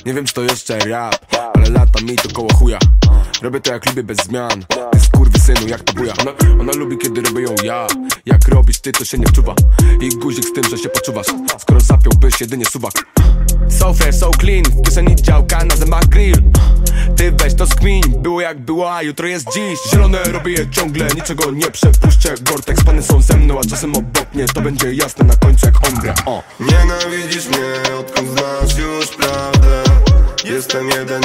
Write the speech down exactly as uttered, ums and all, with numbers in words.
Nie wiem czy to jeszcze rap, ale lata mi to koło chuja. Robię to jak lubię bez zmian. Ty skurwysynu jak to buja. Ona, ona lubi kiedy robię ją ja. Jak robisz ty to się nie wczuwa. I guzik z tym, że się poczuwasz. Skoro zapiąłbyś jedynie suwak. So fresh, so clean, w kieszeni działka, na zębach grill. Ty weź to skmin, było jak było, a jutro jest dziś. Zielone robię je ciągle, niczego nie przepuszczę. Gortek, pany są ze mną, a czasem obok mnie. To będzie jasne na końcu jak ombre. O. Nienawidzisz mnie, odkąd znasz już prawdę. Jestem jeden